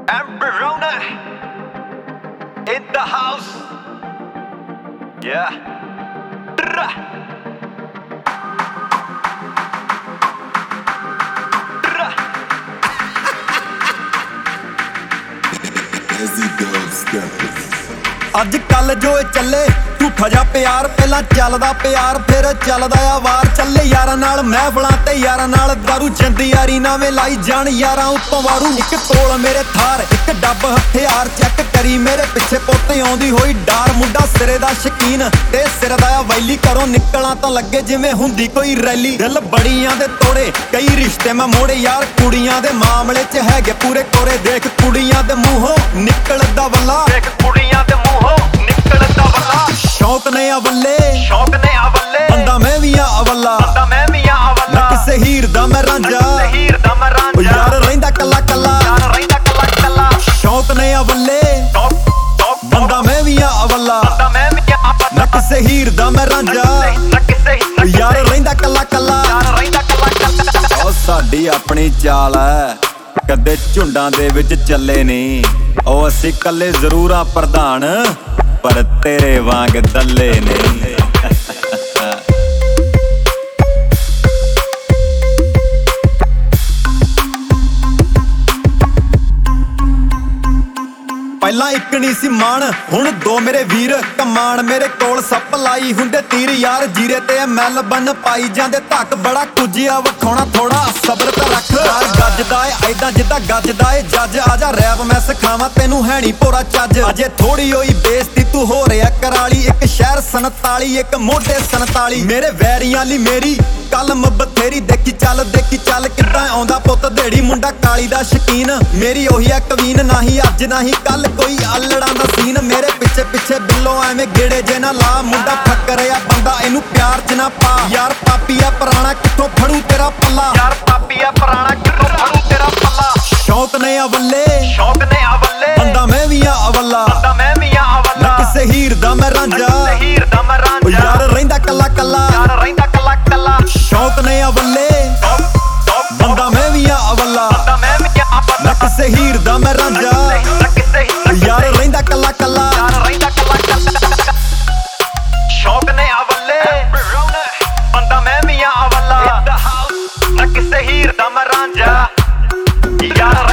Amberona in the house. Yeah. Drah. Drah. ਅੱਜ ਕੱਲ ਜੋ ਇਹ ਚੱਲੇ ਝੂਠਾ ਜਾ ਪਿਆਰ ਪਹਿਲਾਂ ਚੱਲਦਾ ਪਿਆਰ ਫਿਰ ਚੱਲਦਾ ਆ ਵਾਰ ਚੱਲੇ ਯਾਰਾਂ ਨਾਲ ਮਹਿਫਲਾਂ ਤੇ ਯਾਰਾਂ ਨਾਲ ਦਾਰੂ ਜਿੰਦੀ ਯਾਰੀ ਨਾਵੇਂ ਲਾਈ ਜਾਣ ਯਾਰਾਂ ਉੱਤੋਂ ਵਾਰੂ ਇੱਕ ਕੋਲ ਮੇਰੇ ਥਾਰ ਇੱਕ ਡੱਬ ਹਥਿਆਰ ਚੈੱਕ ਕਰੀ ਮੇਰੇ ਪਿੱਛੇ ਪੁੱਤ ਆਉਂਦੀ ਹੋਈ ਡਾਰ ਮੁੰਡਾ ਸਿਰੇ ਦਾ ਸ਼ਕੀਨ ਤੇ ਸਿਰ ਦਾ ਆ ਵੈਲੀ ਘਰੋਂ ਨਿਕਲਾਂ ਤਾਂ ਲੱਗੇ ਜਿਵੇਂ ਹੁੰਦੀ ਕੋਈ ਰੈਲੀ ਦਿਲ ਬੜੀਆਂ ਦੇ ਤੋੜੇ ਕਈ ਰਿਸ਼ਤੇ ਮੈਂ ਮੋੜੇ ਯਾਰ ਕੁੜੀਆਂ ਦੇ ਮਾਮਲੇ 'ਚ ਹੈਗੇ ਪੂਰੇ ਕੋਰੇ ਦੇਖ ਕੁੜੀਆਂ ਦੇ ਮੂੰਹੋਂ ਨਿਕਲਦਾ ਵੱਲਾ ਦੇਖ ਕੁੜੀਆਂ ਦੇ ਮੂੰਹੋਂ ਨਿਕਲਦਾ ਵੱਲਾ ਸ਼ੌਕ ਨੇ ਅਵੱਲੇ ਸ਼ੌਕ ਨੇ ਅਵੱਲੇ ਬੰਦਾ ਮੈਂ ਵੀ ਆ ਅਵੱਲਾ ਬੰਦਾ ਮੈਂ ਵੀ ਆ ਅਵੱਲਾ ਨਾ ਕਿਸੇ ਹੀਰ ਦਾ ਮੈਂ ਰਾਂਝਾ ਹੀਰ ਦਾ ਮੈਂ ਓ ਰਾਂਝਾ ਯਾਰ ਰਹਿੰਦਾ ਕੱਲਾ ਕੱਲਾ ਯਾਰ ਰਹਿੰਦਾ ਕੱਲਾ ਕੱਲਾ ਸ਼ੌਕ ਨੇ ਅਵੱਲੇ ਟੌਪ ਬੰਦਾ ਮੈਂ ਵੀ ਆ ਅਵੱਲਾ ਬੰਦਾ ਮੈਂ ਵੀ ਆ ਨਾ ਅਵੱਲਾ ਕਿਸੇ ਹੀਰ ਦਾ ਮੈਂ ਰਾਂਝਾ ਨਾ ਕਿਸੇ ਓ ਯਾਰ ਰਹਿੰਦਾ ਕੱਲਾ ਕੱਲਾ ਯਾਰ ਰਹਿੰਦਾ ਕੱਲਾ ਕੱਲਾ ਉਹ ਸਾਡੀ ਆਪਣੀ ਚਾਲ ਐ ਕਦੇ ਝੁੰਡਾਂ ਦੇ ਵਿੱਚ ਚੱਲੇ ਨਹੀਂ ਉਹ ਅਸੀਂ ਕੱਲੇ ਜ਼ਰੂਰ ਆ ਪ੍ਰਧਾਨ ਪਰ ਤੇਰੇ ਵਾਂਗ ਦੱਲੇ ਨਹੀਂ ਪਹਿਲਾਂ ਇੱਕ ਨਹੀਂ ਸੀ ਮਾਣ ਹੁਣ ਦੋ ਮੇਰੇ ਵੀਰ ਕਮਾਨ ਮੇਰੇ ਕੋਲ ਸਪਲਾਈ ਹੁੰਦੇ ਤੀਰ ਯਾਰ ਜੀਰੇ ਤੇ ਮੈਲ ਬਨ ਪਾਈ ਜਾਂਦੇ ਧੱਕ ਬੜਾ ਕੁਝਿਆ ਵਖਾਉਣਾ ਥੋੜਾ ਸਬਰ ਤਾਂ ਰੱਖ ਯਾਰ ਗੱਜਦਾ ਏ ਐਦਾਂ ਜਿੱਦਾਂ ਗੱਜਦਾ ਏ ਜੱਜ ਆ ਜਾ ਰੈਪ ਮੈਂ ਸਿਖਾਵਾਂ ਤੈਨੂੰ ਹੈ ਨੀ ਪੂਰਾ ਚੱਜ ਅਜੇ ਥੋੜੀ ਹੋਈ ਬੇਇੱਜ਼ਤੀ ਤੂੰ ਹੋ ਰਿਹਾ ਕਰਾਲੀ ਇੱਕ ਸ਼ਹਿਰ 47 ਇੱਕ ਮੋਢੇ 47 ਮੇਰੇ ਵੈਰੀਆਂ ਲਈ ਮੇਰੀ ਕਲਮ ਬਥੇਰੀ ਦੇਖੀ ਚੱਲ ਕਿੱਦਾਂ ਆਉਂਦਾ ਪੁੱਤ ਢੇੜੀ ਮੁੰਡਾ ਕਾਲੀ ਦਾ ਸ਼ਕੀਨ ਮੇਰੀ ਉਹੀ ਆ ਕਵੀਨ ਨਹੀਂ ਅੱਜ ਨਹੀਂ ਕੱਲ ਕੋਈ ਆਲੜਾਂ ਦਾ ਸੀਨ ਮੇਰੇ ਪਿੱਛੇ ਬਿੱਲੋ ਐਵੇਂ ਗੇੜੇ ਜੇ ਨਾ ਲਾ ਮੁੰਡਾ ਫੱਕਰਿਆ ਬੰਦਾ ਇਹਨੂੰ ਪਿਆਰ 'ਚ ਨਾ ਪਾ ਯਾਰ ਪਾਪੀਆ ਪੁਰਾਣਾ ਕਿੱਥੋਂ ਫੜੂ ਤੇਰਾ ਪੱਲਾ ਯਾਰ ਪਾਪੀਆ ਪੁਰਾਣਾ ਕਿੱਥੋਂ ਫੜੂ ਤੇਰਾ ਪੱਲਾ ਸ਼ੌਕ ਨੇ ਅਵੱਲੇ ਸ਼ੌਕ ਨੇ ਅਵੱਲੇ ਬੰਦਾ ਮੈਂ ਵੀ ਆ ਅਵੱਲਾ ਬੰਦਾ ਮੈਂ ਵੀ ਆ ਨਾ ਅਵੱਲਾ ਕਿਸੇ ਹੀਰ ਦਾ ਮੈਂ ਰਾਂਝਾ ਹੀਰ ਦਾ ਮੈਂ ਓ ਰਾਂਝਾ ਯਾਰ ਰਹਿੰਦਾ ਕੱਲਾ ਕੱਲਾ ਯਾਰ ਰਹਿੰਦਾ ਕੱਲਾ ਕੱਲਾ ਸ਼ੌਕ ਨੇ ਅਵੱਲੇ ਬੰਦਾ ਮੈਂ ਵੀ ਆ ਅਵੱਲਾ ਬੰਦਾ ਮੈਂ ਵੀ ਆ ਨਾ ਅਵੱਲਾ ਕਿਸੇ ਹੀਰ ਦਾ ਮੈਂ ਰਾਂਝਾ ਨਾ ਕਿਸੇ ਓ ਯਾਰ ਰਹਿੰਦਾ ਕੱਲਾ ਕੱਲਾ ਯਾਰ ਰਹਿੰਦਾ ਕੱਲਾ ਕੱਲਾ ਸ਼ੌਕ ਨੇ ਅਵੱਲੇ ਬੰਦਾ ਮੈਂ ਵੀ ਆ ਅਵੱਲਾ ਨਾ ਕਿਸੇ ਹੀਰ ਦਾ ਮੈਂ ਰਾਂਝਾ ਯਾਰ